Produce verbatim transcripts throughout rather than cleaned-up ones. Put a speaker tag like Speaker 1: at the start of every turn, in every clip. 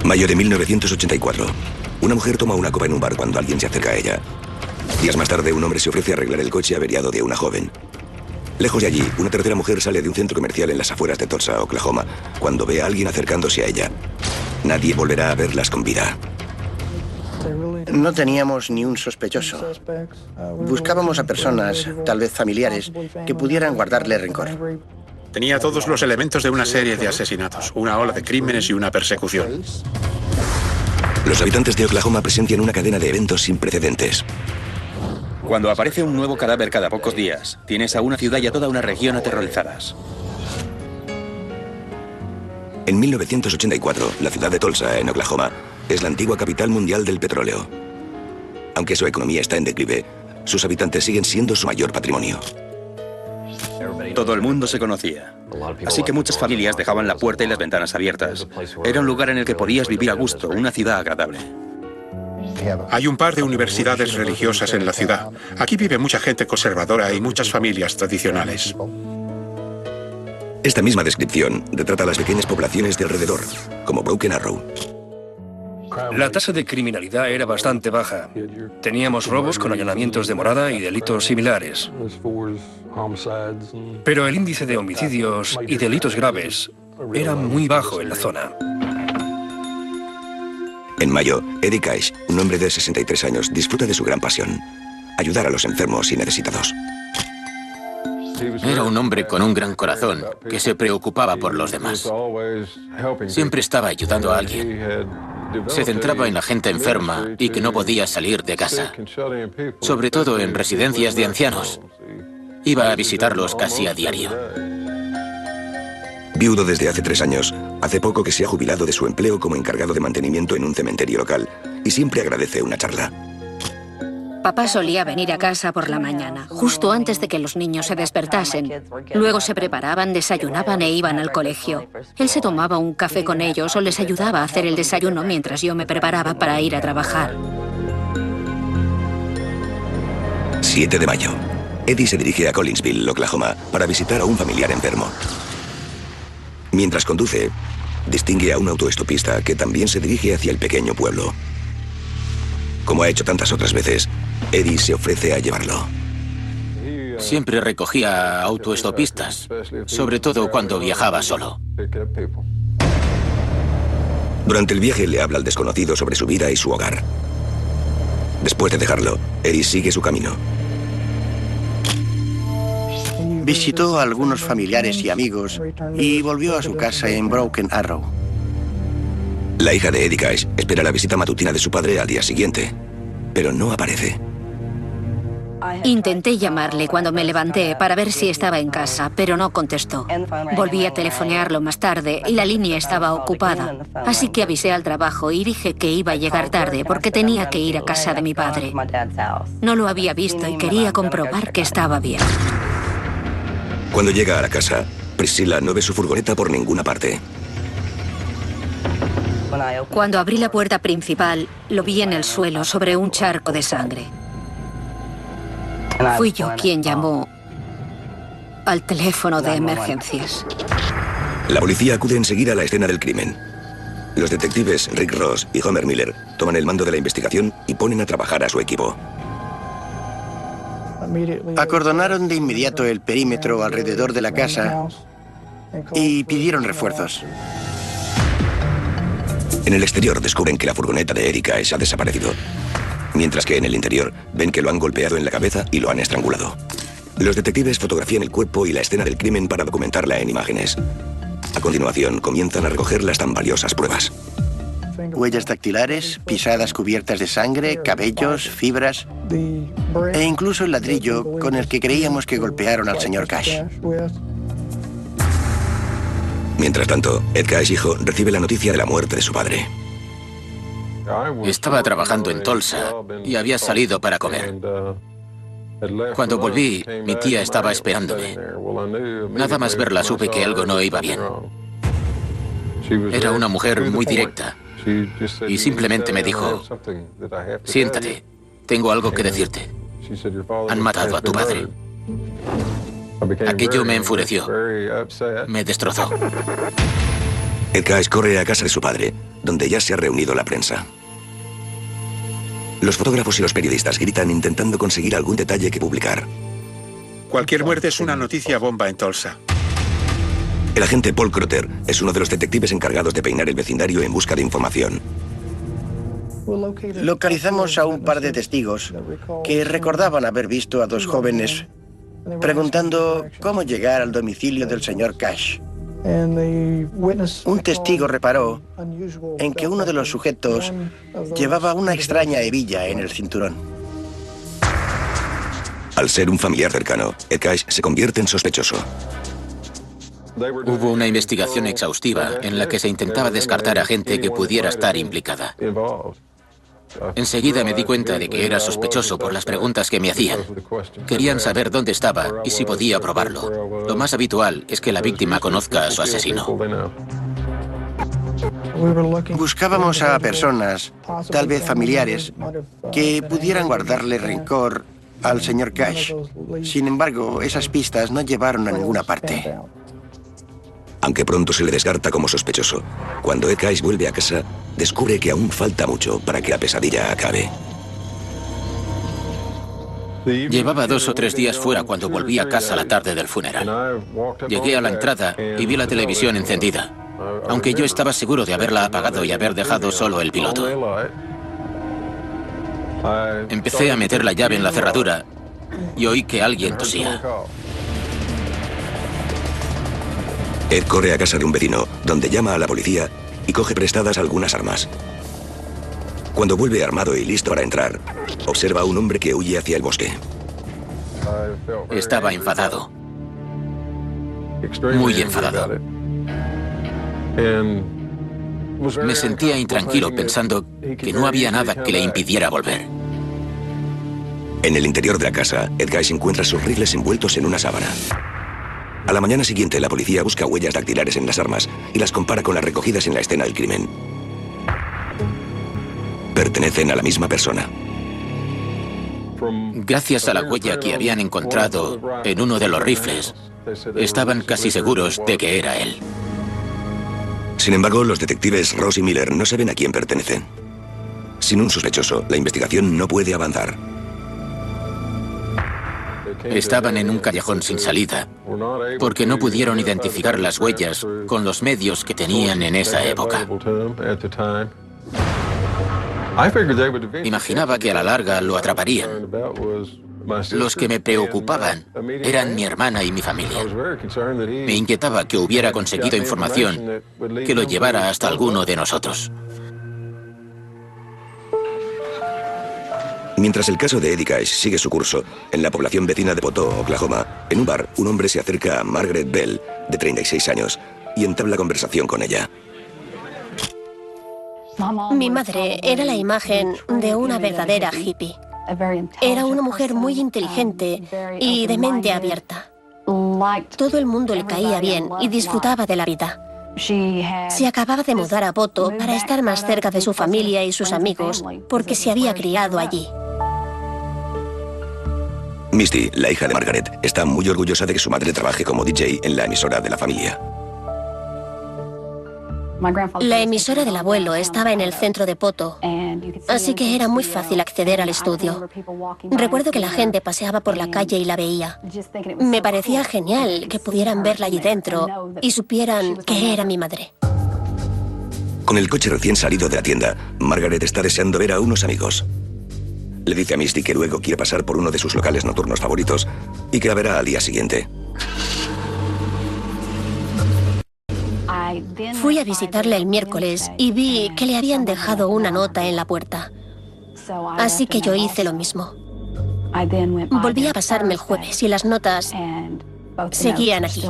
Speaker 1: Mayo de mil novecientos ochenta y cuatro. Una mujer toma una copa en un bar cuando alguien se acerca a ella. Días más tarde, un hombre se ofrece a arreglar el coche averiado de una joven. Lejos de allí, una tercera mujer sale de un centro comercial en las afueras de Tulsa, Oklahoma, cuando ve a alguien acercándose a ella. Nadie volverá a verlas con vida.
Speaker 2: No teníamos ni un sospechoso. Buscábamos a personas, tal vez familiares, que pudieran guardarle rencor.
Speaker 3: Tenía todos los elementos de una serie de asesinatos, una ola de crímenes y una persecución.
Speaker 1: Los habitantes de Oklahoma presencian una cadena de eventos sin precedentes.
Speaker 4: Cuando aparece un nuevo cadáver cada pocos días, tienes a una ciudad y a toda una región aterrorizadas.
Speaker 1: En mil novecientos ochenta y cuatro, la ciudad de Tulsa, en Oklahoma, es la antigua capital mundial del petróleo. Aunque su economía está en declive, sus habitantes siguen siendo su mayor patrimonio.
Speaker 4: Todo el mundo se conocía, así que muchas familias dejaban la puerta y las ventanas abiertas. Era un lugar en el que podías vivir a gusto, una ciudad agradable.
Speaker 3: Hay un par de universidades religiosas en la ciudad. Aquí vive mucha gente conservadora y muchas familias tradicionales.
Speaker 1: Esta misma descripción retrata las pequeñas poblaciones de alrededor, como Broken Arrow.
Speaker 5: La tasa de criminalidad era bastante baja. Teníamos robos con allanamientos de morada y delitos similares. Pero el índice de homicidios y delitos graves era muy bajo en la zona.
Speaker 1: En mayo, Eddie Cash, un hombre de sesenta y tres años, disfruta de su gran pasión: ayudar a los enfermos y necesitados.
Speaker 6: Era un hombre con un gran corazón que se preocupaba por los demás. Siempre estaba ayudando a alguien. Se centraba en la gente enferma y que no podía salir de casa, sobre todo en residencias de ancianos. Iba a visitarlos casi a diario.
Speaker 1: Viudo desde hace tres años, hace poco que se ha jubilado de su empleo como encargado de mantenimiento en un cementerio local y siempre agradece una charla.
Speaker 7: Papá solía venir a casa por la mañana, justo antes de que los niños se despertasen. Luego se preparaban, desayunaban e iban al colegio. Él se tomaba un café con ellos o les ayudaba a hacer el desayuno mientras yo me preparaba para ir a trabajar.
Speaker 1: siete de mayo. Eddie se dirige a Collinsville, Oklahoma, para visitar a un familiar enfermo. Mientras conduce, distingue a un autoestopista que también se dirige hacia el pequeño pueblo. Como ha hecho tantas otras veces, Eddie se ofrece a llevarlo.
Speaker 6: Siempre recogía autoestopistas, sobre todo cuando viajaba solo.
Speaker 1: Durante el viaje le habla al desconocido sobre su vida y su hogar. Después de dejarlo, Eddie sigue su camino.
Speaker 2: Visitó a algunos familiares y amigos y volvió a su casa en Broken Arrow.
Speaker 1: La hija de Eddie Cash espera la visita matutina de su padre al día siguiente, pero no aparece.
Speaker 7: Intenté llamarle cuando me levanté para ver si estaba en casa, pero no contestó. Volví a telefonearlo más tarde y la línea estaba ocupada. Así que avisé al trabajo y dije que iba a llegar tarde porque tenía que ir a casa de mi padre. No lo había visto y quería comprobar que estaba bien.
Speaker 1: Cuando llega a la casa, Priscilla no ve su furgoneta por ninguna parte.
Speaker 7: Cuando abrí la puerta principal, lo vi en el suelo sobre un charco de sangre. Fui yo quien llamó al teléfono de emergencias.
Speaker 1: La policía acude enseguida a la escena del crimen. Los detectives Rick Ross y Homer Miller toman el mando de la investigación y ponen a trabajar a su equipo.
Speaker 2: Acordonaron de inmediato el perímetro alrededor de la casa y pidieron refuerzos.
Speaker 1: En el exterior descubren que la furgoneta de Eddie Cash ha desaparecido, mientras que en el interior ven que lo han golpeado en la cabeza y lo han estrangulado. Los detectives fotografían el cuerpo y la escena del crimen para documentarla en imágenes. A continuación, comienzan a recoger las tan valiosas pruebas.
Speaker 2: Huellas dactilares, pisadas cubiertas de sangre, cabellos, fibras e incluso el ladrillo con el que creíamos que golpearon al señor Cash.
Speaker 1: Mientras tanto, Ed Cash, hijo, recibe la noticia de la muerte de su padre.
Speaker 6: Estaba trabajando en Tulsa y había salido para comer. Cuando volví, mi tía estaba esperándome. Nada más verla supe que algo no iba bien. Era una mujer muy directa y simplemente me dijo: siéntate, tengo algo que decirte. Han matado a tu padre. Aquello me enfureció. Me destrozó.
Speaker 1: Ed Cash corre a casa de su padre, donde ya se ha reunido la prensa. Los fotógrafos y los periodistas gritan intentando conseguir algún detalle que publicar.
Speaker 3: Cualquier muerte es una noticia bomba en Tulsa.
Speaker 1: El agente Paul Crotter es uno de los detectives encargados de peinar el vecindario en busca de información.
Speaker 2: Localizamos a un par de testigos que recordaban haber visto a dos jóvenes preguntando cómo llegar al domicilio del señor Cash. Un testigo reparó en que uno de los sujetos llevaba una extraña hebilla en el cinturón.
Speaker 1: Al ser un familiar cercano, Ed Cash se convierte en sospechoso.
Speaker 6: Hubo una investigación exhaustiva en la que se intentaba descartar a gente que pudiera estar implicada. Enseguida me di cuenta de que era sospechoso por las preguntas que me hacían. Querían saber dónde estaba y si podía probarlo. Lo más habitual es que la víctima conozca a su asesino.
Speaker 2: Buscábamos a personas, tal vez familiares, que pudieran guardarle rencor al señor Cash. Sin embargo, esas pistas no llevaron a ninguna parte.
Speaker 1: Aunque pronto se le descarta como sospechoso, cuando Ed Cash vuelve a casa, descubre que aún falta mucho para que la pesadilla acabe.
Speaker 6: Llevaba dos o tres días fuera cuando volví a casa la tarde del funeral. Llegué a la entrada y vi la televisión encendida, aunque yo estaba seguro de haberla apagado y haber dejado solo el piloto. Empecé a meter la llave en la cerradura y oí que alguien tosía.
Speaker 1: Ed corre a casa de un vecino, donde llama a la policía y coge prestadas algunas armas. Cuando vuelve armado y listo para entrar, observa a un hombre que huye hacia el bosque.
Speaker 6: Estaba enfadado. Muy enfadado. Me sentía intranquilo pensando que no había nada que le impidiera volver.
Speaker 1: En el interior de la casa, Ed Cash encuentra sus rifles envueltos en una sábana. A la mañana siguiente, la policía busca huellas dactilares en las armas y las compara con las recogidas en la escena del crimen. Pertenecen a la misma persona.
Speaker 6: Gracias a la huella que habían encontrado en uno de los rifles, estaban casi seguros de que era él.
Speaker 1: Sin embargo, los detectives Ross y Miller no saben a quién pertenecen. Sin un sospechoso, la investigación no puede avanzar.
Speaker 6: Estaban en un callejón sin salida, porque no pudieron identificar las huellas con los medios que tenían en esa época. Imaginaba que a la larga lo atraparían. Los que me preocupaban eran mi hermana y mi familia. Me inquietaba que hubiera conseguido información que lo llevara hasta alguno de nosotros.
Speaker 1: Mientras el caso de Eddie Cash sigue su curso, en la población vecina de Poteau, Oklahoma, en un bar, un hombre se acerca a Margaret Bell, de treinta y seis años, y entabla conversación con ella.
Speaker 8: Mi madre era la imagen de una verdadera hippie. Era una mujer muy inteligente y de mente abierta. Todo el mundo le caía bien y disfrutaba de la vida. Se acababa de mudar a Poteau para estar más cerca de su familia y sus amigos, porque se había criado allí.
Speaker 1: Misty, la hija de Margaret, está muy orgullosa de que su madre trabaje como D J en la emisora de la familia.
Speaker 8: La emisora del abuelo estaba en el centro de Poteau, así que era muy fácil acceder al estudio. Recuerdo que la gente paseaba por la calle y la veía. Me parecía genial que pudieran verla allí dentro y supieran que era mi madre.
Speaker 1: Con el coche recién salido de la tienda, Margaret está deseando ver a unos amigos. Le dice a Misty que luego quiere pasar por uno de sus locales nocturnos favoritos y que la verá al día siguiente.
Speaker 8: Fui a visitarle el miércoles y vi que le habían dejado una nota en la puerta. Así que yo hice lo mismo. Volví a pasarme el jueves y las notas seguían allí.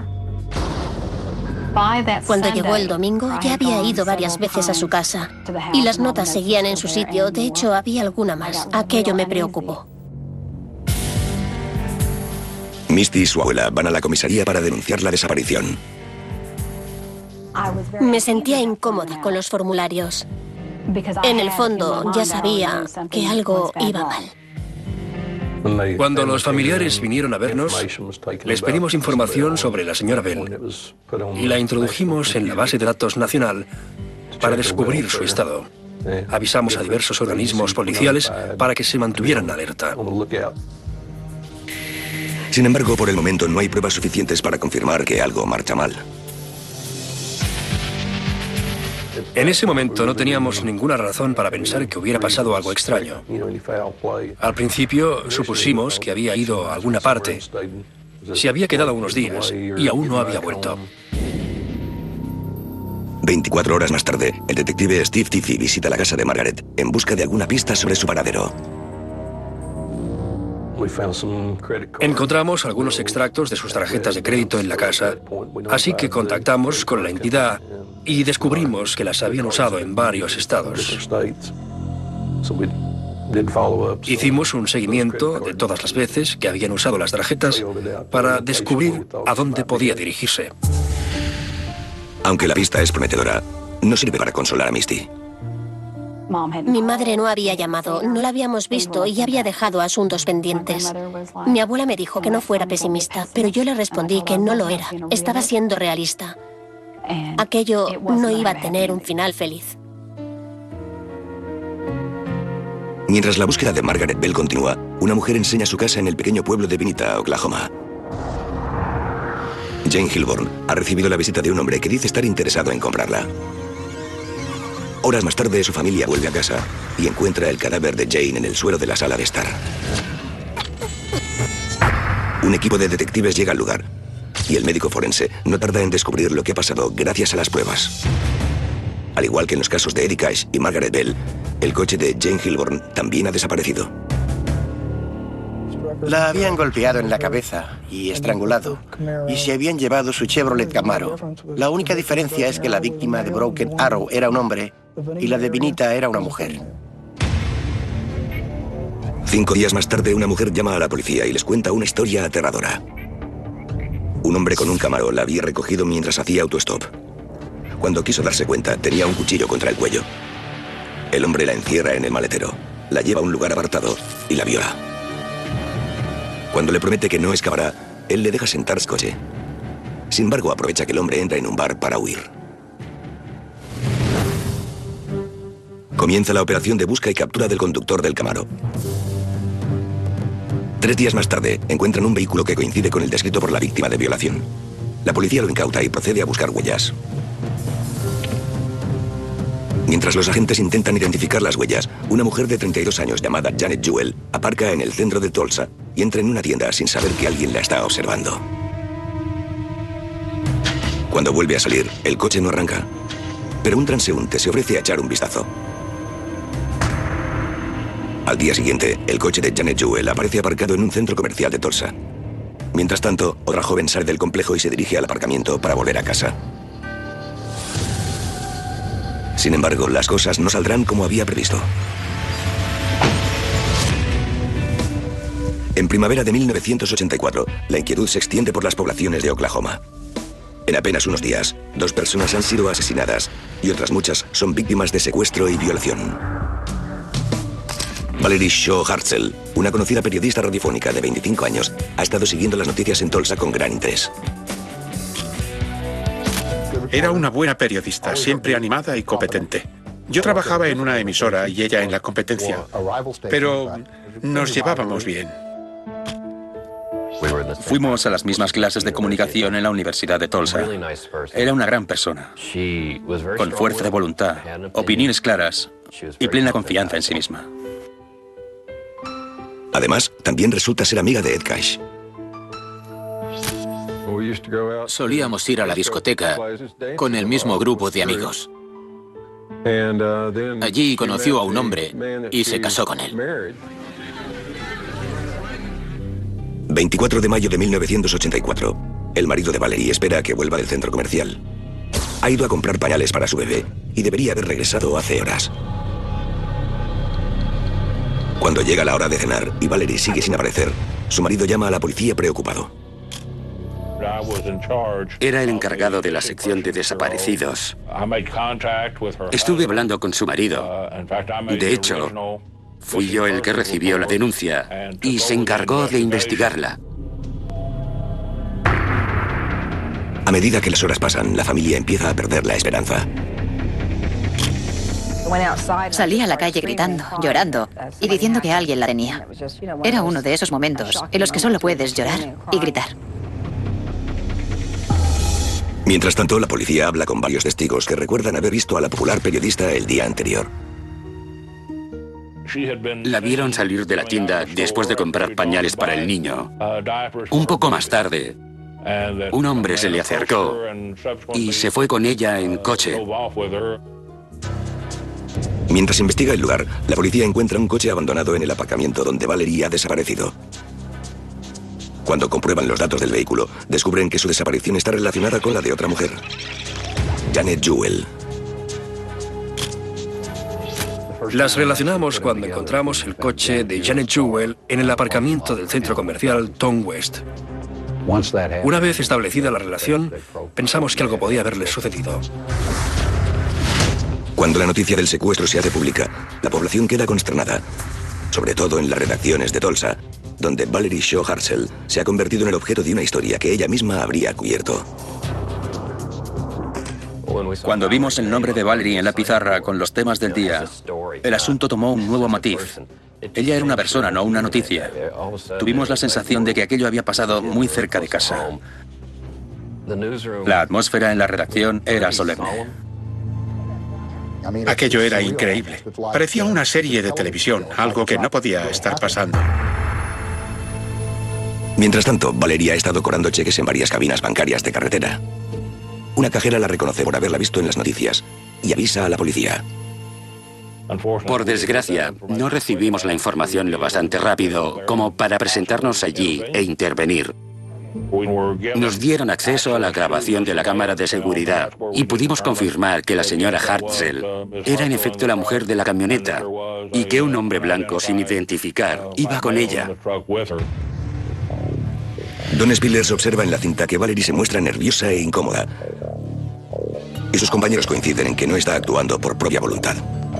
Speaker 8: Cuando llegó el domingo, ya había ido varias veces a su casa y las notas seguían en su sitio. De hecho, había alguna más. Aquello me preocupó.
Speaker 1: Misty y su abuela van a la comisaría para denunciar la desaparición.
Speaker 8: Me sentía incómoda con los formularios. En el fondo, ya sabía que algo iba mal.
Speaker 5: Cuando los familiares vinieron a vernos, les pedimos información sobre la señora Bell y la introdujimos en la base de datos nacional para descubrir su estado. Avisamos a diversos organismos policiales para que se mantuvieran alerta.
Speaker 1: Sin embargo, por el momento no hay pruebas suficientes para confirmar que algo marcha mal.
Speaker 5: En ese momento no teníamos ninguna razón para pensar que hubiera pasado algo extraño. Al principio supusimos que había ido a alguna parte. Se había quedado unos días y aún no había vuelto.
Speaker 1: veinticuatro horas más tarde, el detective Steve Tiffy visita la casa de Margaret en busca de alguna pista sobre su paradero.
Speaker 5: Encontramos algunos extractos de sus tarjetas de crédito en la casa, así que contactamos con la entidad y descubrimos que las habían usado en varios estados. Hicimos un seguimiento de todas las veces que habían usado las tarjetas para descubrir a dónde podía dirigirse.
Speaker 1: Aunque la pista es prometedora, no sirve para consolar a Misty.
Speaker 8: Mi madre no había llamado, no la habíamos visto y había dejado asuntos pendientes. Mi abuela me dijo que no fuera pesimista, pero yo le respondí que no lo era. Estaba siendo realista. Aquello no iba a tener un final feliz.
Speaker 1: Mientras la búsqueda de Margaret Bell continúa, una mujer enseña su casa en el pequeño pueblo de Vinita, Oklahoma. Jane Hilborn ha recibido la visita de un hombre que dice estar interesado en comprarla. Horas más tarde, su familia vuelve a casa y encuentra el cadáver de Jane en el suelo de la sala de estar. Un equipo de detectives llega al lugar y el médico forense no tarda en descubrir lo que ha pasado gracias a las pruebas. Al igual que en los casos de Eddie Cash y Margaret Bell, el coche de Jane Hilborn también ha desaparecido.
Speaker 2: La habían golpeado en la cabeza y estrangulado, y se habían llevado su Chevrolet Camaro. La única diferencia es que la víctima de Broken Arrow era un hombre y la de Vinita era una mujer.
Speaker 1: Cinco días más tarde, una mujer llama a la policía y les cuenta una historia aterradora. Un hombre con un Camaro la había recogido mientras hacía autostop. Cuando quiso darse cuenta, tenía un cuchillo contra el cuello. El hombre la encierra en el maletero, la lleva a un lugar apartado y la viola. Cuando le promete que no escapará, él le deja sentar su coche. Sin embargo, aprovecha que el hombre entra en un bar para huir. Comienza la operación de busca y captura del conductor del Camaro. Tres días más tarde, encuentran un vehículo que coincide con el descrito por la víctima de violación. La policía lo incauta y procede a buscar huellas. Mientras los agentes intentan identificar las huellas, una mujer de treinta y dos años llamada Janet Jewell aparca en el centro de Tulsa y entra en una tienda sin saber que alguien la está observando. Cuando vuelve a salir, el coche no arranca, pero un transeúnte se ofrece a echar un vistazo. Al día siguiente, el coche de Janet Jewell aparece aparcado en un centro comercial de Tulsa. Mientras tanto, otra joven sale del complejo y se dirige al aparcamiento para volver a casa. Sin embargo, las cosas no saldrán como había previsto. En primavera de mil novecientos ochenta y cuatro, la inquietud se extiende por las poblaciones de Oklahoma. En apenas unos días, dos personas han sido asesinadas y otras muchas son víctimas de secuestro y violación. Valerie Shaw Hartzell, una conocida periodista radiofónica de veinticinco años, ha estado siguiendo las noticias en Tulsa con gran interés.
Speaker 3: Era una buena periodista, siempre animada y competente. Yo trabajaba en una emisora y ella en la competencia, pero nos llevábamos bien.
Speaker 4: Fuimos a las mismas clases de comunicación en la Universidad de Tulsa. Era una gran persona, con fuerza de voluntad, opiniones claras y plena confianza en sí misma.
Speaker 1: Además, también resulta ser amiga de Ed Cash.
Speaker 6: Solíamos ir a la discoteca con el mismo grupo de amigos. Allí conoció a un hombre y se casó con él.
Speaker 1: veinticuatro de mayo de mil novecientos ochenta y cuatro. El marido de Valerie espera a que vuelva del centro comercial. Ha ido a comprar pañales para su bebé y debería haber regresado hace horas. Cuando llega la hora de cenar y Valerie sigue sin aparecer, su marido llama a la policía preocupado.
Speaker 9: Era el encargado de la sección de desaparecidos. Estuve hablando con su marido. De hecho, Fui yo el que recibió la denuncia y se encargó de investigarla.
Speaker 1: A medida que las horas pasan, la familia empieza a perder la esperanza.
Speaker 10: Salí a la calle gritando, llorando y diciendo que alguien la tenía. Era uno de esos momentos en los que solo puedes llorar y gritar.
Speaker 1: Mientras tanto, la policía habla con varios testigos que recuerdan haber visto a la popular periodista el día anterior.
Speaker 9: La vieron salir de la tienda después de comprar pañales para el niño. Un poco más tarde, un hombre se le acercó y se fue con ella en coche.
Speaker 1: Mientras investiga el lugar, la policía encuentra un coche abandonado en el aparcamiento donde Valerie ha desaparecido. Cuando comprueban los datos del vehículo, descubren que su desaparición está relacionada con la de otra mujer, Janet Jewell.
Speaker 5: Las relacionamos cuando encontramos el coche de Janet Jewell en el aparcamiento del centro comercial Tom West. Una vez establecida la relación, pensamos que algo podía haberle sucedido.
Speaker 1: Cuando la noticia del secuestro se hace pública, la población queda consternada, sobre todo en las redacciones de Tulsa, donde Valerie Shaw Hartzell se ha convertido en el objeto de una historia que ella misma habría cubierto.
Speaker 4: Cuando vimos el nombre de Valerie en la pizarra con los temas del día, el asunto tomó un nuevo matiz. Ella era una persona, no una noticia. Tuvimos la sensación de que aquello había pasado muy cerca de casa. La atmósfera en la redacción era solemne.
Speaker 3: Aquello era increíble. Parecía una serie de televisión, algo que no podía estar pasando.
Speaker 1: Mientras tanto, Valerie ha estado cobrando cheques en varias cabinas bancarias de carretera. Una cajera la reconoce por haberla visto en las noticias y avisa a la policía.
Speaker 9: Por desgracia, no recibimos la información lo bastante rápido como para presentarnos allí e intervenir. Nos dieron acceso a la grabación de la cámara de seguridad y pudimos confirmar que la señora Hartzell era en efecto la mujer de la camioneta y que un hombre blanco sin identificar iba con ella.
Speaker 1: Don Spillers observa en la cinta que Valerie se muestra nerviosa e incómoda. Y sus compañeros coinciden en que no está actuando por propia voluntad.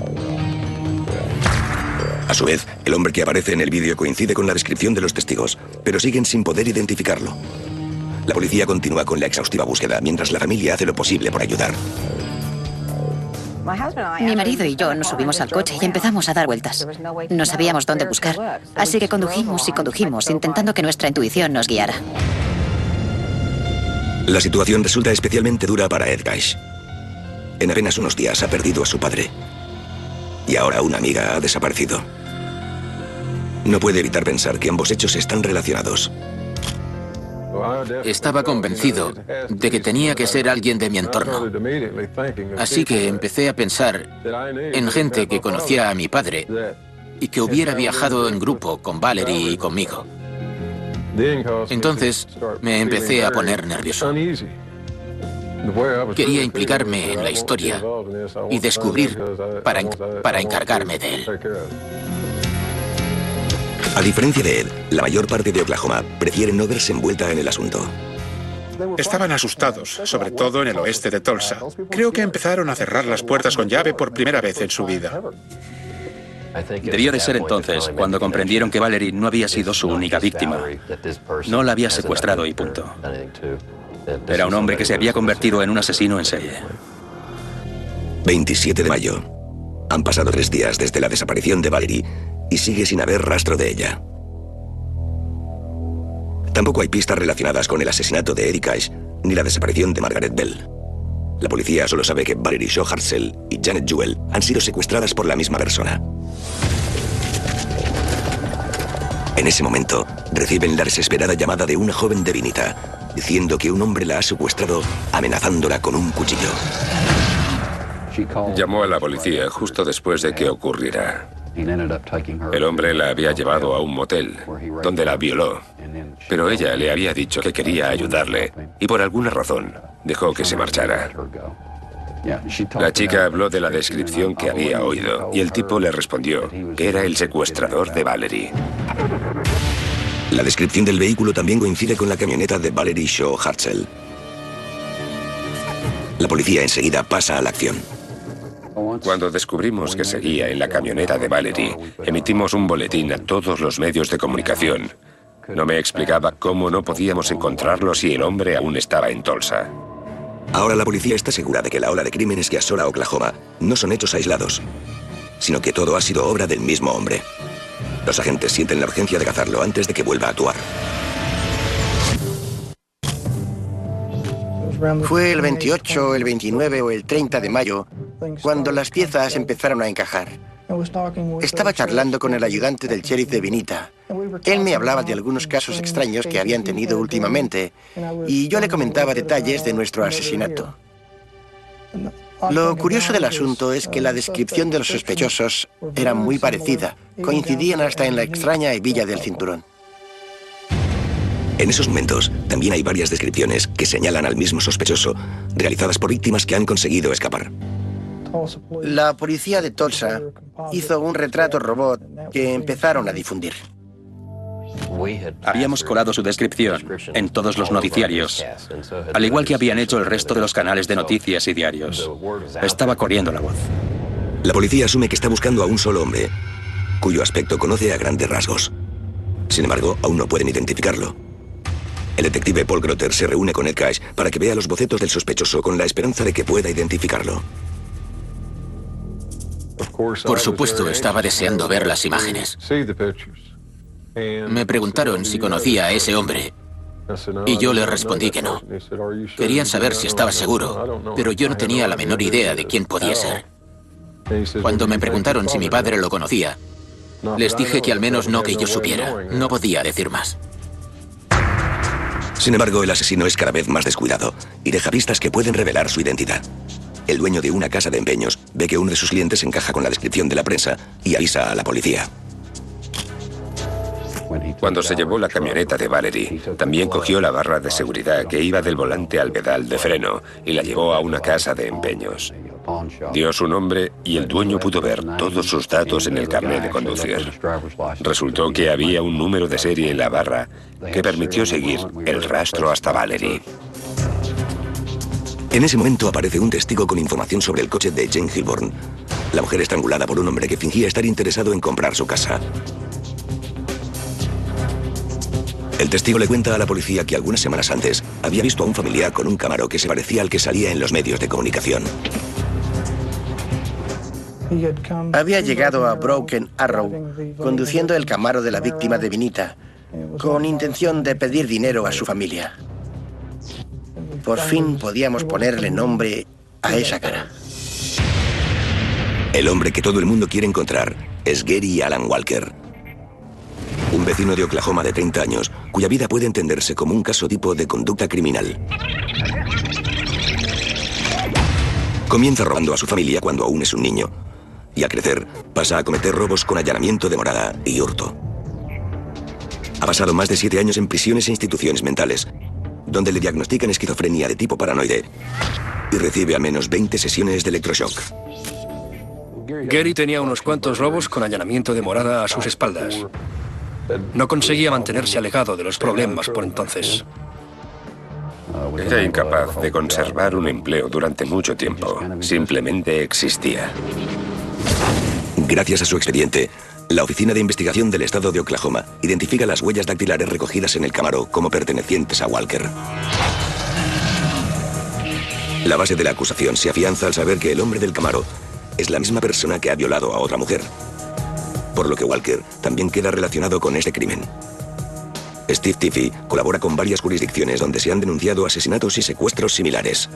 Speaker 1: A su vez, el hombre que aparece en el vídeo coincide con la descripción de los testigos, pero siguen sin poder identificarlo. La policía continúa con la exhaustiva búsqueda, mientras la familia hace lo posible por ayudar.
Speaker 10: Mi marido y yo nos subimos al coche y empezamos a dar vueltas. No sabíamos dónde buscar, así que condujimos y condujimos, intentando que nuestra intuición nos guiara.
Speaker 1: La situación resulta especialmente dura para Ed Cash. En apenas unos días ha perdido a su padre. Y ahora una amiga ha desaparecido. No puede evitar pensar que ambos hechos están relacionados.
Speaker 6: Estaba convencido de que tenía que ser alguien de mi entorno. Así que empecé a pensar en gente que conocía a mi padre y que hubiera viajado en grupo con Valerie y conmigo. Entonces me empecé a poner nervioso. Quería implicarme en la historia y descubrir para, para encargarme de él.
Speaker 1: A diferencia de Ed, la mayor parte de Oklahoma prefiere no verse envuelta en el asunto.
Speaker 3: Estaban asustados, sobre todo en el oeste de Tulsa. Creo que empezaron a cerrar las puertas con llave por primera vez en su vida.
Speaker 4: Debió de ser entonces cuando comprendieron que Valerie no había sido su única víctima. No la había secuestrado y punto. Era un hombre que se había convertido en un asesino en serie.
Speaker 1: veintisiete de mayo. Han pasado tres días desde la desaparición de Valerie y sigue sin haber rastro de ella. Tampoco hay pistas relacionadas con el asesinato de Eddie Cash ni la desaparición de Margaret Bell. La policía solo sabe que Valerie Shaw Hartzell y Janet Jewell han sido secuestradas por la misma persona. En ese momento, reciben la desesperada llamada de una joven de Vinita, diciendo que un hombre la ha secuestrado, amenazándola con un cuchillo.
Speaker 11: Llamó a la policía justo después de que ocurriera. El hombre la había llevado a un motel, donde la violó, pero ella le había dicho que quería ayudarle y por alguna razón dejó que se marchara. La chica habló de la descripción que había oído y el tipo le respondió que era el secuestrador de Valerie.
Speaker 1: La descripción del vehículo también coincide con la camioneta de Valerie Shaw Hartzell. La policía enseguida pasa a la acción.
Speaker 11: Cuando descubrimos que seguía en la camioneta de Valerie, emitimos un boletín a todos los medios de comunicación. No me explicaba cómo no podíamos encontrarlo si el hombre aún estaba en Tulsa.
Speaker 1: Ahora la policía está segura de que la ola de crímenes que asola Oklahoma no son hechos aislados, sino que todo ha sido obra del mismo hombre. Los agentes sienten la urgencia de cazarlo antes de que vuelva a actuar.
Speaker 2: Fue el veintiocho, el veintinueve o el treinta de mayo cuando las piezas empezaron a encajar. Estaba charlando con el ayudante del sheriff de Vinita. Él me hablaba de algunos casos extraños que habían tenido últimamente y yo le comentaba detalles de nuestro asesinato. Lo curioso del asunto es que la descripción de los sospechosos era muy parecida. Coincidían hasta en la extraña hebilla del cinturón.
Speaker 1: En esos momentos, también hay varias descripciones que señalan al mismo sospechoso, realizadas por víctimas que han conseguido escapar.
Speaker 2: La policía de Tulsa hizo un retrato robot que empezaron a difundir.
Speaker 4: Habíamos colado su descripción en todos los noticiarios, al igual que habían hecho el resto de los canales de noticias y diarios. Estaba corriendo la voz.
Speaker 1: La policía asume que está buscando a un solo hombre, cuyo aspecto conoce a grandes rasgos. Sin embargo, aún no pueden identificarlo. El detective Paul Grotter se reúne con Ed Cash para que vea los bocetos del sospechoso con la esperanza de que pueda identificarlo.
Speaker 6: Por supuesto, estaba deseando ver las imágenes. Me preguntaron si conocía a ese hombre y yo les respondí que no. Querían saber si estaba seguro, pero yo no tenía la menor idea de quién podía ser. Cuando me preguntaron si mi padre lo conocía, les dije que al menos no que yo supiera. No podía decir más.
Speaker 1: Sin embargo, el asesino es cada vez más descuidado y deja pistas que pueden revelar su identidad. El dueño de una casa de empeños ve que uno de sus clientes encaja con la descripción de la prensa y avisa a la policía.
Speaker 11: Cuando se llevó la camioneta de Valerie, también cogió la barra de seguridad que iba del volante al pedal de freno y la llevó a una casa de empeños. Dio su nombre y el dueño pudo ver todos sus datos en el carnet de conducir. Resultó que había un número de serie en la barra que permitió seguir el rastro hasta Valerie.
Speaker 1: En ese momento aparece un testigo con información sobre el coche de Jane Hilborn, la mujer estrangulada por un hombre que fingía estar interesado en comprar su casa. El testigo le cuenta a la policía que algunas semanas antes había visto a un familiar con un Camaro que se parecía al que salía en los medios de comunicación.
Speaker 2: Había llegado a Broken Arrow conduciendo el Camaro de la víctima de Vinita, con intención de pedir dinero a su familia. Por fin podíamos ponerle nombre a esa cara.
Speaker 1: El hombre que todo el mundo quiere encontrar es Gary Alan Walker, un vecino de Oklahoma de treinta años, cuya vida puede entenderse como un caso tipo de conducta criminal. Comienza robando a su familia cuando aún es un niño, y al crecer pasa a cometer robos con allanamiento de morada y hurto. Ha pasado más de siete años en prisiones e instituciones mentales, donde le diagnostican esquizofrenia de tipo paranoide y recibe al menos veinte sesiones de electroshock.
Speaker 5: Gary tenía unos cuantos robos con allanamiento de morada a sus espaldas. No conseguía mantenerse alejado de los problemas por entonces.
Speaker 11: Era incapaz de conservar un empleo durante mucho tiempo. Simplemente existía.
Speaker 1: Gracias a su expediente, la Oficina de Investigación del Estado de Oklahoma identifica las huellas dactilares recogidas en el Camaro como pertenecientes a Walker. La base de la acusación se afianza al saber que el hombre del Camaro es la misma persona que ha violado a otra mujer, por lo que Walker también queda relacionado con este crimen. Steve Tiffy colabora con varias jurisdicciones donde se han denunciado asesinatos y secuestros similares.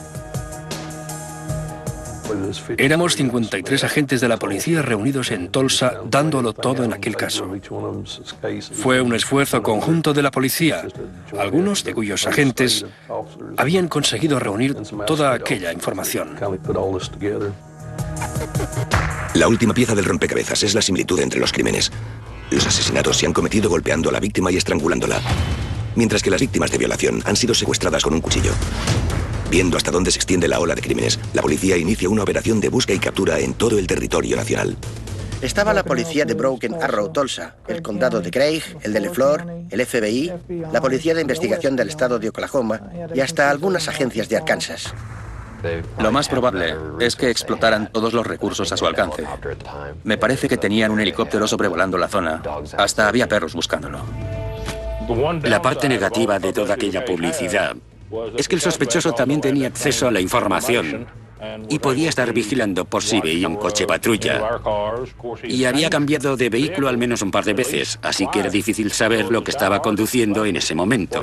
Speaker 5: Éramos cincuenta y tres agentes de la policía reunidos en Tulsa dándolo todo en aquel caso. Fue un esfuerzo conjunto de la policía, algunos de cuyos agentes habían conseguido reunir toda aquella información.
Speaker 1: La última pieza del rompecabezas es la similitud entre los crímenes. Los asesinatos se han cometido golpeando a la víctima y estrangulándola, mientras que las víctimas de violación han sido secuestradas con un cuchillo. Viendo hasta dónde se extiende la ola de crímenes, la policía inicia una operación de búsqueda y captura en todo el territorio nacional.
Speaker 2: Estaba la policía de Broken Arrow, Tulsa, el condado de Craig, el de LeFlore, el F B I, la policía de investigación del estado de Oklahoma y hasta algunas agencias de Arkansas.
Speaker 4: Lo más probable es que explotaran todos los recursos a su alcance. Me parece que tenían un helicóptero sobrevolando la zona. Hasta había perros buscándolo.
Speaker 9: La parte negativa de toda aquella publicidad es que el sospechoso también tenía acceso a la información y podía estar vigilando por si veía un coche patrulla. Y había cambiado de vehículo al menos un par de veces, así que era difícil saber lo que estaba conduciendo en ese momento.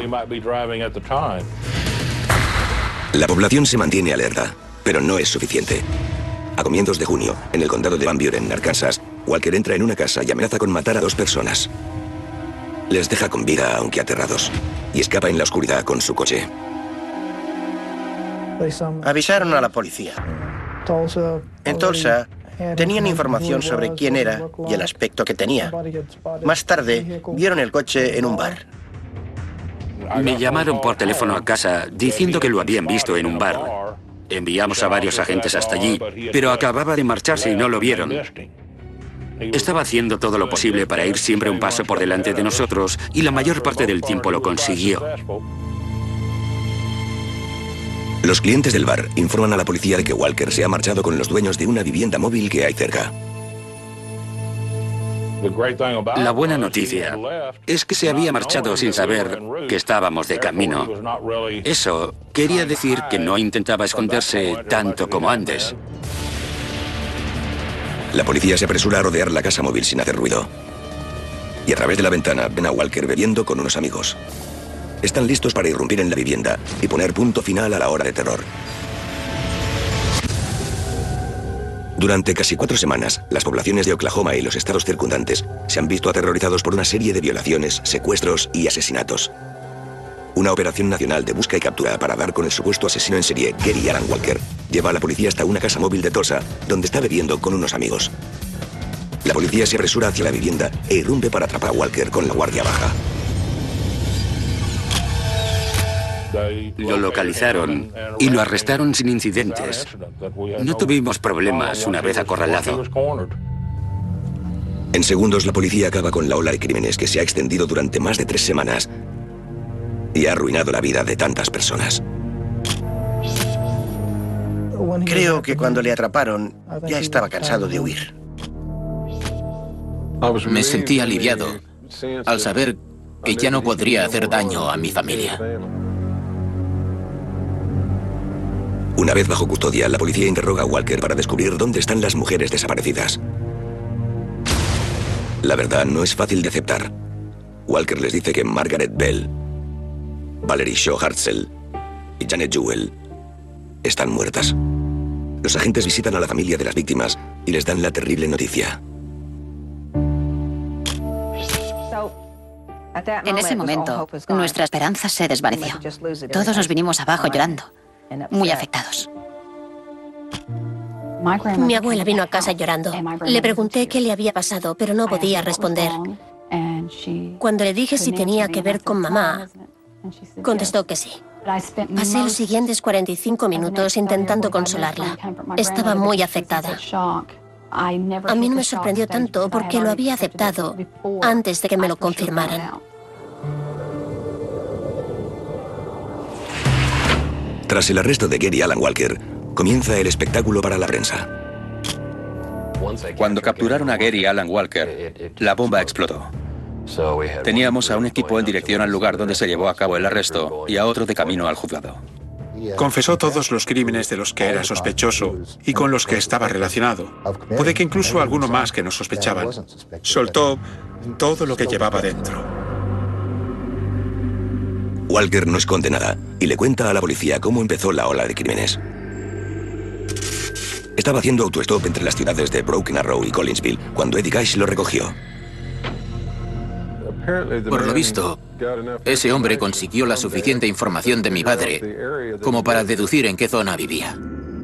Speaker 1: La población se mantiene alerta, pero no es suficiente. A comienzos de junio, en el condado de Van Buren, Arkansas, Walker entra en una casa y amenaza con matar a dos personas. Les deja con vida, aunque aterrados, y escapa en la oscuridad con su coche.
Speaker 2: Avisaron a la policía. En Tulsa, tenían información sobre quién era y el aspecto que tenía. Más tarde, vieron el coche en un bar.
Speaker 9: Me llamaron por teléfono a casa diciendo que lo habían visto en un bar. Enviamos a varios agentes hasta allí, pero acababa de marcharse y no lo vieron. Estaba haciendo todo lo posible para ir siempre un paso por delante de nosotros y la mayor parte del tiempo lo consiguió.
Speaker 1: Los clientes del bar informan a la policía de que Walker se ha marchado con los dueños de una vivienda móvil que hay cerca.
Speaker 9: La buena noticia es que se había marchado sin saber que estábamos de camino. Eso quería decir que no intentaba esconderse tanto como antes.
Speaker 1: La policía se apresura a rodear la casa móvil sin hacer ruido. Y a través de la ventana ven a Walker bebiendo con unos amigos. Están listos para irrumpir en la vivienda y poner punto final a la hora de terror. Durante casi cuatro semanas, las poblaciones de Oklahoma y los estados circundantes se han visto aterrorizados por una serie de violaciones, secuestros y asesinatos. Una operación nacional de busca y captura para dar con el supuesto asesino en serie, Gary Alan Walker, lleva a la policía hasta una casa móvil de Tulsa, donde está bebiendo con unos amigos. La policía se apresura hacia la vivienda e irrumpe para atrapar a Walker con la guardia baja.
Speaker 9: Lo localizaron y lo arrestaron sin incidentes. No tuvimos problemas una vez acorralado.
Speaker 1: En segundos, la policía acaba con la ola de crímenes que se ha extendido durante más de tres semanas y ha arruinado la vida de tantas personas.
Speaker 2: Creo que cuando le atraparon, ya estaba cansado de huir.
Speaker 6: Me sentí aliviado al saber que ya no podría hacer daño a mi familia.
Speaker 1: Una vez bajo custodia, la policía interroga a Walker para descubrir dónde están las mujeres desaparecidas. La verdad no es fácil de aceptar. Walker les dice que Margaret Bell, Valerie Shaw Hartzell y Janet Jewell están muertas. Los agentes visitan a la familia de las víctimas y les dan la terrible noticia.
Speaker 10: En ese momento, nuestra esperanza se desvaneció. Todos nos vinimos abajo llorando, muy afectados.
Speaker 8: Mi abuela vino a casa llorando. Le pregunté qué le había pasado, pero no podía responder. Cuando le dije si tenía que ver con mamá, contestó que sí. Pasé los siguientes cuarenta y cinco minutos intentando consolarla. Estaba muy afectada. A mí no me sorprendió tanto porque lo había aceptado antes de que me lo confirmaran.
Speaker 1: Tras el arresto de Gary Alan Walker, comienza el espectáculo para la prensa.
Speaker 4: Cuando capturaron a Gary Alan Walker, la bomba explotó. Teníamos a un equipo en dirección al lugar donde se llevó a cabo el arresto y a otro de camino al juzgado.
Speaker 3: Confesó todos los crímenes de los que era sospechoso y con los que estaba relacionado. Puede que incluso alguno más que no sospechaban. Soltó todo lo que llevaba dentro.
Speaker 1: Walker no esconde nada y le cuenta a la policía cómo empezó la ola de crímenes. Estaba haciendo autostop entre las ciudades de Broken Arrow y Collinsville cuando Eddie Cash lo recogió.
Speaker 6: Por lo visto, ese hombre consiguió la suficiente información de mi padre como para deducir en qué zona vivía.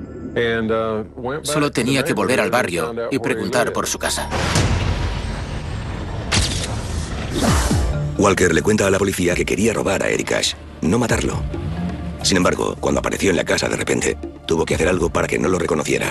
Speaker 6: Solo tenía que volver al barrio y preguntar por su casa.
Speaker 1: Walker le cuenta a la policía que quería robar a Eric Cash, no matarlo. Sin embargo, cuando apareció en la casa de repente, tuvo que hacer algo para que no lo reconociera.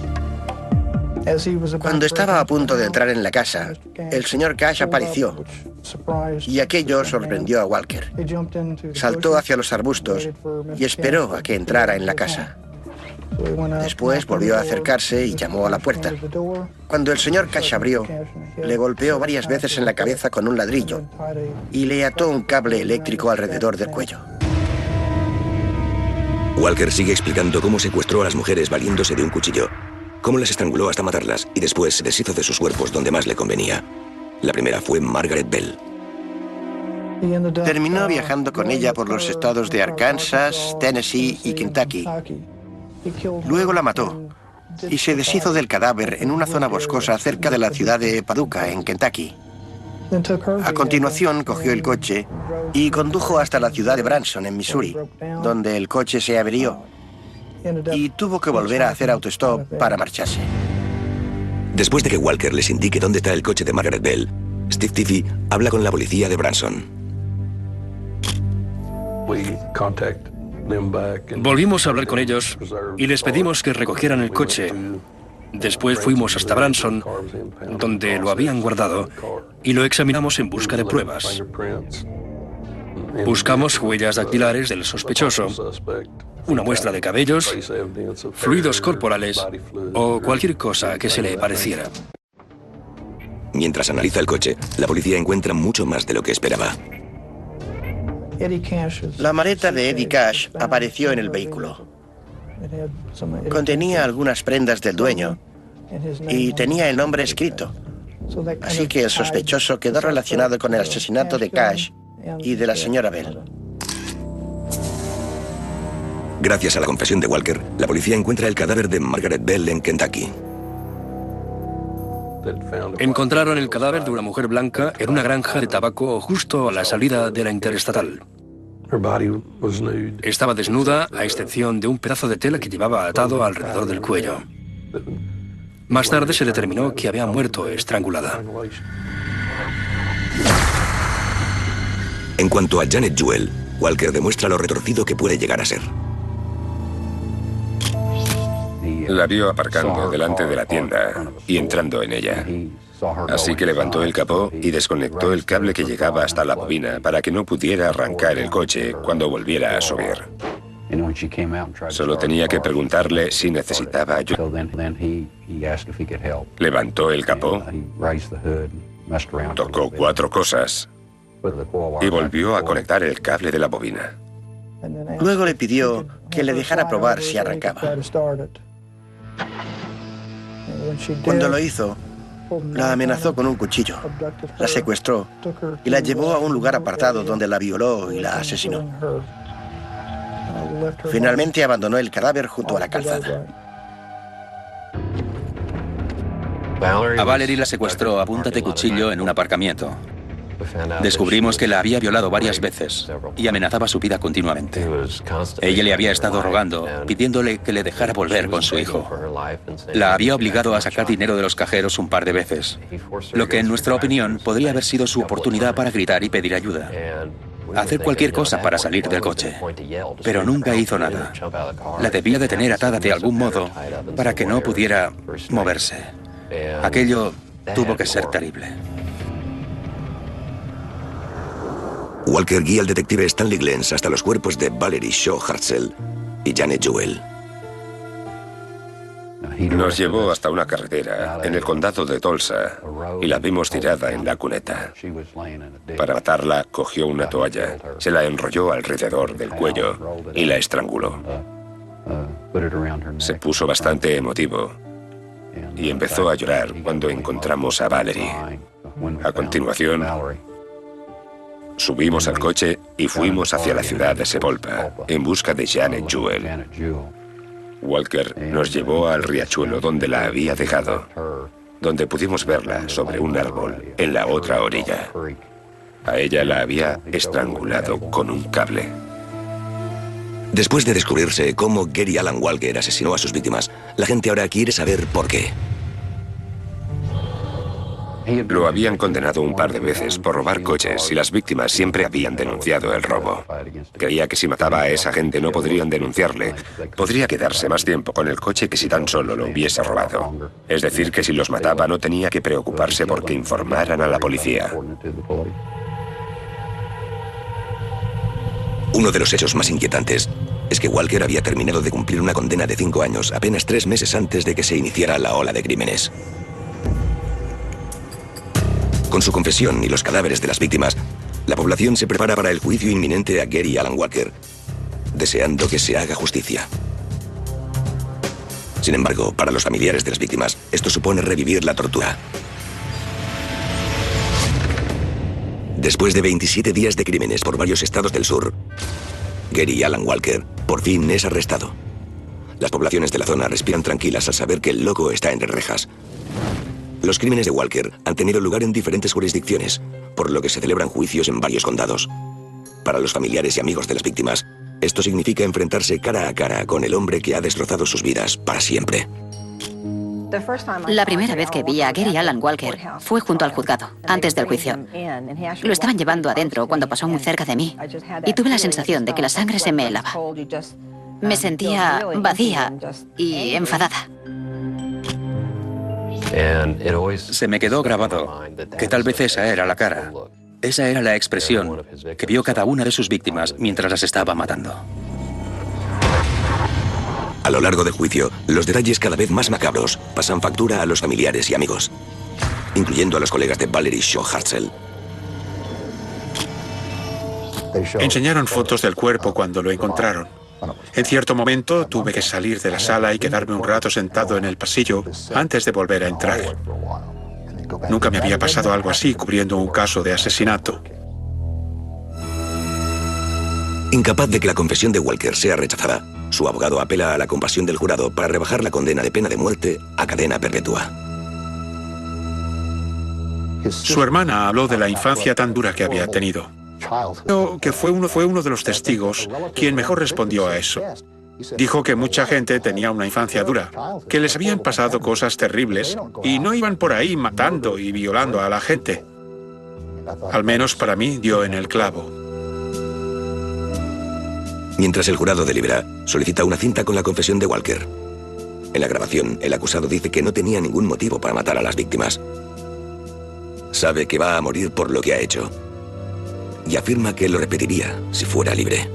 Speaker 2: Cuando estaba a punto de entrar en la casa, el señor Cash apareció Y aquello sorprendió a Walker. Saltó hacia los arbustos y esperó a que entrara en la casa. Después volvió a acercarse y llamó a la puerta. Cuando el señor Cash abrió, le golpeó varias veces en la cabeza con un ladrillo y le ató un cable eléctrico alrededor del cuello.
Speaker 1: Walker sigue explicando cómo secuestró a las mujeres valiéndose de un cuchillo, cómo las estranguló hasta matarlas y después se deshizo de sus cuerpos donde más le convenía. La primera fue Margaret Bell.
Speaker 2: Terminó viajando con ella por los estados de Arkansas, Tennessee y Kentucky. Luego la mató y se deshizo del cadáver en una zona boscosa cerca de la ciudad de Paducah, en Kentucky. A continuación, cogió el coche y condujo hasta la ciudad de Branson, en Missouri, donde el coche se averió y tuvo que volver a hacer autostop para marcharse.
Speaker 1: Después de que Walker les indique dónde está el coche de Margaret Bell, Steve Tiffy habla con la policía de Branson.
Speaker 5: Volvimos a hablar con ellos y les pedimos que recogieran el coche. Después fuimos hasta Branson, donde lo habían guardado, y lo examinamos en busca de pruebas. Buscamos huellas dactilares del sospechoso, una muestra de cabellos, fluidos corporales o cualquier cosa que se le pareciera.
Speaker 1: Mientras analiza el coche, la policía encuentra mucho más de lo que esperaba.
Speaker 2: La maleta de Eddie Cash apareció en el vehículo. Contenía algunas prendas del dueño y tenía el nombre escrito. Así que el sospechoso quedó relacionado con el asesinato de Cash y de la señora Bell.
Speaker 1: Gracias a la confesión de Walker, la policía encuentra el cadáver de Margaret Bell en Kentucky.
Speaker 5: Encontraron el cadáver de una mujer blanca en una granja de tabaco justo a la salida de la interestatal. Estaba desnuda, a excepción de un pedazo de tela que llevaba atado alrededor del cuello. Más tarde se determinó que había muerto estrangulada.
Speaker 1: En cuanto a Janet Jewell, Walker demuestra lo retorcido que puede llegar a ser.
Speaker 11: La vio aparcando delante de la tienda y entrando en ella. Así que levantó el capó y desconectó el cable que llegaba hasta la bobina para que no pudiera arrancar el coche cuando volviera a subir. Solo tenía que preguntarle si necesitaba ayuda. Levantó el capó, tocó cuatro cosas y volvió a conectar el cable de la bobina.
Speaker 2: Luego le pidió que le dejara probar si arrancaba. Cuando lo hizo, la amenazó con un cuchillo, la secuestró y la llevó a un lugar apartado donde la violó y la asesinó. Finalmente abandonó el cadáver junto a la calzada.
Speaker 4: A Valerie la secuestró a punta de cuchillo en un aparcamiento. Descubrimos que la había violado varias veces y amenazaba su vida continuamente. Ella le había estado rogando, pidiéndole que le dejara volver con su hijo. La había obligado a sacar dinero de los cajeros un par de veces, lo que en nuestra opinión podría haber sido su oportunidad para gritar y pedir ayuda. Hacer cualquier cosa para salir del coche. Pero nunca hizo nada. La debía de tener atada de algún modo para que no pudiera moverse. Aquello tuvo que ser terrible.
Speaker 1: Walker guía al detective Stanley Glentz hasta los cuerpos de Valerie Shaw Hartzell y Janet Jewell.
Speaker 11: Nos llevó hasta una carretera en el condado de Tulsa y la vimos tirada en la cuneta. Para matarla, cogió una toalla, se la enrolló alrededor del cuello y la estranguló. Se puso bastante emotivo y empezó a llorar cuando encontramos a Valerie. A continuación, subimos al coche y fuimos hacia la ciudad de Sepulpa en busca de Janet Jewell. Walker nos llevó al riachuelo donde la había dejado, donde pudimos verla sobre un árbol en la otra orilla. A ella la había estrangulado con un cable.
Speaker 1: Después de descubrirse cómo Gary Alan Walker asesinó a sus víctimas, la gente ahora quiere saber por qué.
Speaker 11: Lo habían condenado un par de veces por robar coches y las víctimas siempre habían denunciado el robo. Creía que si mataba a esa gente no podrían denunciarle. Podría quedarse más tiempo con el coche que si tan solo lo hubiese robado. Es decir, que si los mataba no tenía que preocuparse porque informaran a la policía.
Speaker 1: Uno de los hechos más inquietantes es que Walker había terminado de cumplir una condena de cinco años apenas tres meses antes de que se iniciara la ola de crímenes. Con su confesión y los cadáveres de las víctimas, la población se prepara para el juicio inminente a Gary Alan Walker, deseando que se haga justicia. Sin embargo, para los familiares de las víctimas, esto supone revivir la tortura. Después de veintisiete días de crímenes por varios estados del sur, Gary Alan Walker por fin es arrestado. Las poblaciones de la zona respiran tranquilas al saber que el loco está entre rejas. Los crímenes de Walker han tenido lugar en diferentes jurisdicciones, por lo que se celebran juicios en varios condados. Para los familiares y amigos de las víctimas, esto significa enfrentarse cara a cara con el hombre que ha destrozado sus vidas para siempre.
Speaker 10: La primera vez que vi a Gary Alan Walker fue junto al juzgado, antes del juicio. Lo estaban llevando adentro cuando pasó muy cerca de mí y tuve la sensación de que la sangre se me helaba. Me sentía vacía y enfadada.
Speaker 4: Se me quedó grabado que tal vez esa era la cara. Esa era la expresión que vio cada una de sus víctimas mientras las estaba matando.
Speaker 1: A lo largo del juicio, los detalles cada vez más macabros pasan factura a los familiares y amigos, incluyendo a los colegas de Valerie Shaw Hartzell.
Speaker 3: Enseñaron fotos del cuerpo cuando lo encontraron. En cierto momento tuve que salir de la sala y quedarme un rato sentado en el pasillo antes de volver a entrar. Nunca me había pasado algo así cubriendo un caso de asesinato.
Speaker 1: Incapaz de que la confesión de Walker sea rechazada, su abogado apela a la compasión del jurado para rebajar la condena de pena de muerte a cadena perpetua.
Speaker 3: Su hermana habló de la infancia tan dura que había tenido. Creo que fue uno, fue uno de los testigos quien mejor respondió a eso. Dijo que mucha gente tenía una infancia dura, que les habían pasado cosas terribles y no iban por ahí matando y violando a la gente. Al menos para mí dio en el clavo.
Speaker 1: Mientras el jurado delibera, solicita una cinta con la confesión de Walker. En la grabación, el acusado dice que no tenía ningún motivo para matar a las víctimas. Sabe que va a morir por lo que ha hecho. Y afirma que lo repetiría si fuera libre.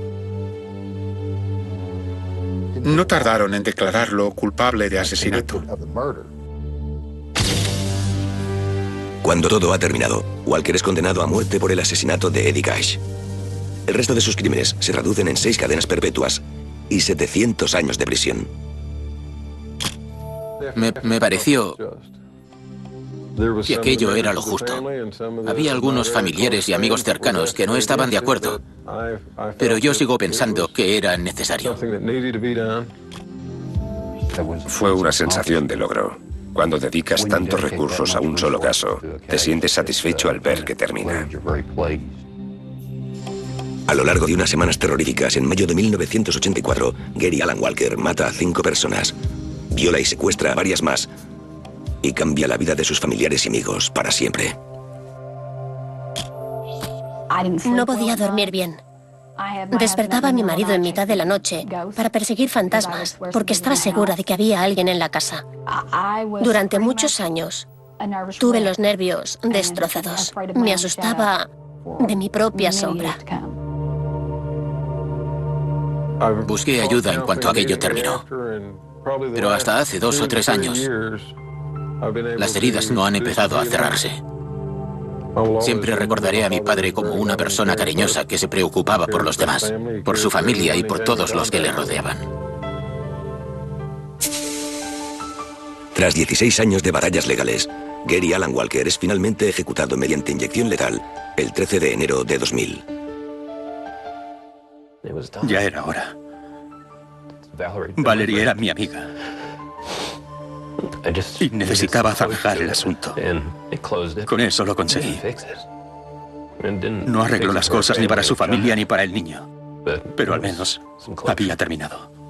Speaker 3: No tardaron en declararlo culpable de asesinato.
Speaker 1: Cuando todo ha terminado, Walker es condenado a muerte por el asesinato de Eddie Cash. El resto de sus crímenes se traducen en seis cadenas perpetuas y setecientos años de prisión.
Speaker 6: Me, me pareció que aquello era lo justo. Había algunos familiares y amigos cercanos que no estaban de acuerdo, pero yo sigo pensando que era necesario.
Speaker 11: Fue una sensación de logro. Cuando dedicas tantos recursos a un solo caso, te sientes satisfecho al ver que termina.
Speaker 1: A lo largo de unas semanas terroríficas, en mayo de mil novecientos ochenta y cuatro, Gary Alan Walker mata a cinco personas, viola y secuestra a varias más, y cambia la vida de sus familiares y amigos para siempre.
Speaker 8: No podía dormir bien. Despertaba a mi marido en mitad de la noche para perseguir fantasmas, porque estaba segura de que había alguien en la casa. Durante muchos años, tuve los nervios destrozados. Me asustaba de mi propia sombra.
Speaker 6: Busqué ayuda en cuanto aquello terminó, pero hasta hace dos o tres años las heridas no han empezado a cerrarse. Siempre recordaré a mi padre como una persona cariñosa que se preocupaba por los demás, por su familia y por todos los que le rodeaban.
Speaker 1: Tras dieciséis años de batallas legales, Gary Alan Walker es finalmente ejecutado mediante inyección letal el trece de enero de dos mil.
Speaker 4: Ya era hora. Valerie era mi amiga. Y necesitaba zanjar el asunto. Con eso lo conseguí. No arregló las cosas ni para su familia ni para el niño. Pero al menos había terminado.